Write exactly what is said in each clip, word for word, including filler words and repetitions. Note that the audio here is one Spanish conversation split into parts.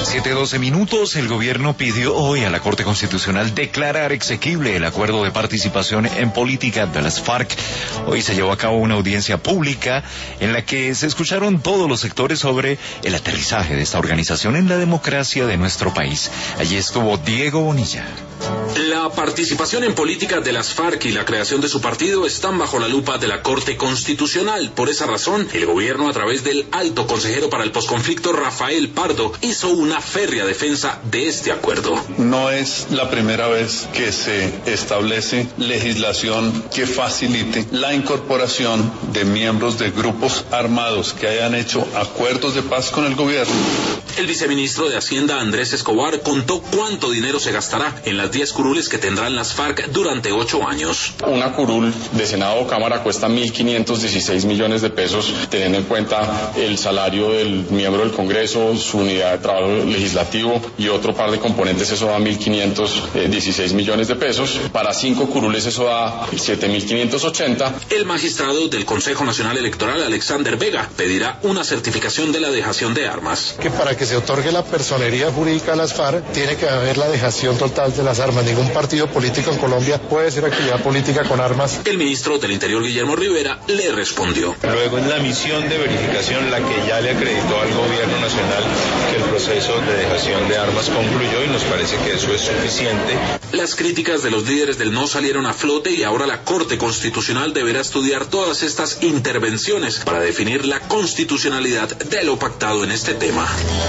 siete doce minutos, el gobierno pidió hoy a la Corte Constitucional declarar exequible el acuerdo de participación en política de las FARC. Hoy se llevó a cabo una audiencia pública en la que se escucharon todos los sectores sobre el aterrizaje de esta organización en la democracia de nuestro país. Allí estuvo Diego Bonilla. La participación en política de las FARC y la creación de su partido están bajo la lupa de la Corte Constitucional. Por esa razón, el gobierno, a través del alto consejero para el posconflicto Rafael Pardo, hizo una férrea defensa de este acuerdo. No es la primera vez que se establece legislación que facilite la incorporación de miembros de grupos armados que hayan hecho acuerdos de paz con el gobierno. El viceministro de Hacienda, Andrés Escobar, contó cuánto dinero se gastará en las diez curules que tendrán las FARC durante ocho años. Una curul de Senado o Cámara cuesta mil quinientos dieciséis millones de pesos, teniendo en cuenta el salario del miembro del Congreso, su unidad de trabajo legislativo y otro par de componentes. Eso da mil quinientos dieciséis millones de pesos. Para cinco curules eso da siete mil quinientos ochenta. El magistrado del Consejo Nacional Electoral, Alexander Vega, pedirá una certificación de la dejación de armas. Que para que se otorgue la personería jurídica a las FARC tiene que haber la dejación total de las armas. Ningún partido político en Colombia puede hacer actividad política con armas. El ministro del Interior, Guillermo Rivera, le respondió. Luego es la misión de verificación la que ya le acreditó al gobierno nacional que el proceso de dejación de armas concluyó y nos parece que eso es suficiente. Las críticas de los líderes del no salieron a flote y ahora la Corte Constitucional deberá estudiar todas estas intervenciones para definir la constitucionalidad de lo pactado en este tema.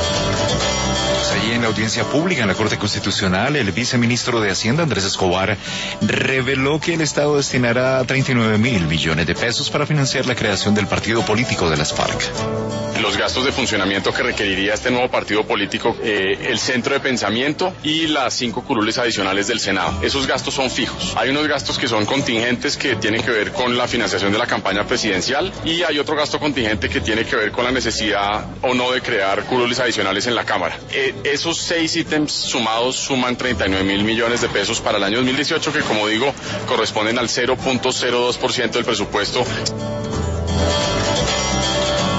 Allí en la audiencia pública en la Corte Constitucional, el viceministro de Hacienda, Andrés Escobar, reveló que el Estado destinará treinta y nueve mil millones de pesos para financiar la creación del partido político de las FARC. Los gastos de funcionamiento que requeriría este nuevo partido político, eh, el centro de pensamiento y las cinco curules adicionales del Senado. Esos gastos son fijos. Hay unos gastos que son contingentes que tienen que ver con la financiación de la campaña presidencial y hay otro gasto contingente que tiene que ver con la necesidad o no de crear curules adicionales en la Cámara. Eh, esos seis ítems sumados suman treinta y nueve mil millones de pesos para el año dos mil dieciocho, que, como digo, corresponden al cero punto cero dos por ciento del presupuesto.